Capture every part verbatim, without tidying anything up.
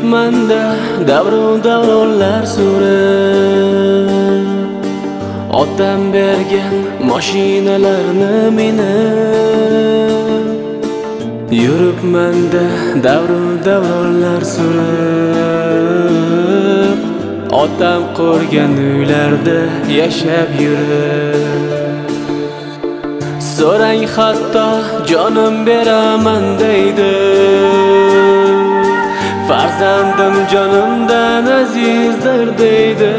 Yuribmanda davru davronlar surib, otam bergan mashinalarni minib. Yuribmanda davru davronlar surib, otam qurgan uylarda yashab yurib. So'rang hatto jonim beraman deydi, farzandim jonimdan azizdir deydi.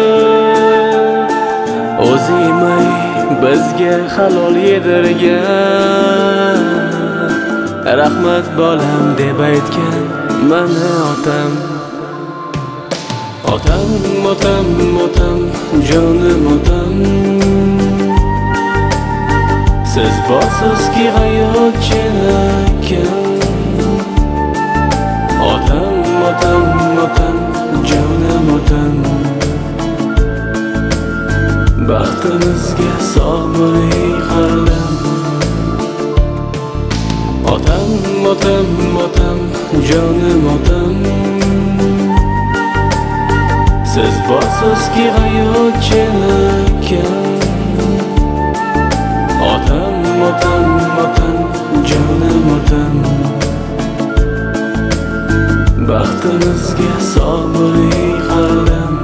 O'zimay bizga halol yedirgan, rahmat bolam deb aytgan mana otam. Otam, otam, otam, jonim otam. Siz borsizki hayot chinakam. Otam, otam, otam, jonim otam. Baxtimizga sog' bo'ling har dam. Otam, otam, otam, jonim otam. Siz borsizki hayot chinakam. Otam, otam, otam, jonim otam. Baxtimizga sog' bo'ling har dam.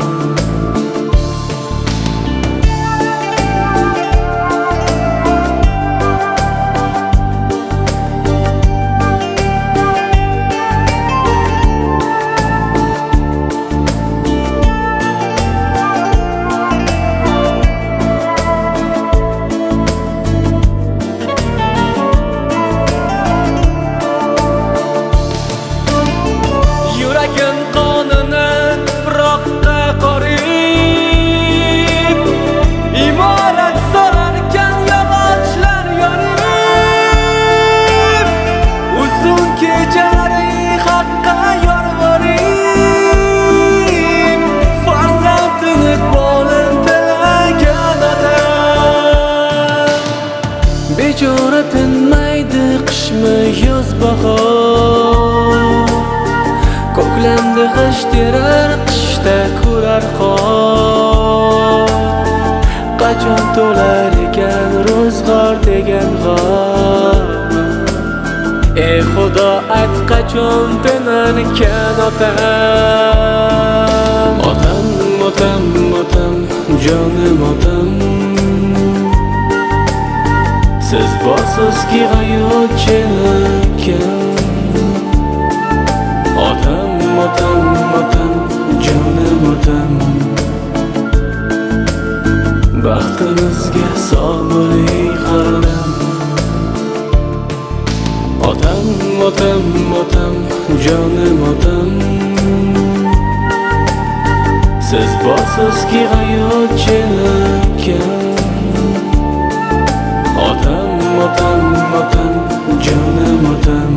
Bechora tinmaydi qishmi yoz bahor, ko'klamda g'isht terar, qishda ko'rar qor. Qachon to'lar ekan ro'zg'or degan g'or? Ey Xudo ayt qachon tinar ekan otam. Otam, otam, otam, jonim otam. Siz borsizki hayot chinakam. Otam, otam, otam, jonim otam. Baxtimizga sog' bo'ling har dam. Otam, otam, otam, jonim otam. Siz borsizki hayot chinakam. Otam, otam, otam, jonim otam.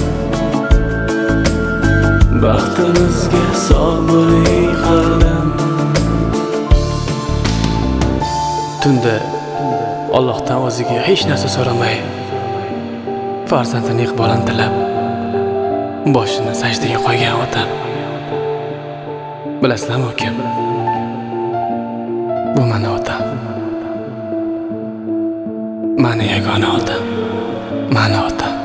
Baxtimizga sog' bo'ling har dam. Tunda Allohdan o'ziga hech narsa so'ramay, farzandining iqbolini tilab, boshini sajdaga qo'ygan otam. Bilasizlarmi kim? Bu meni otam. Mani yagona otam. Mani otam.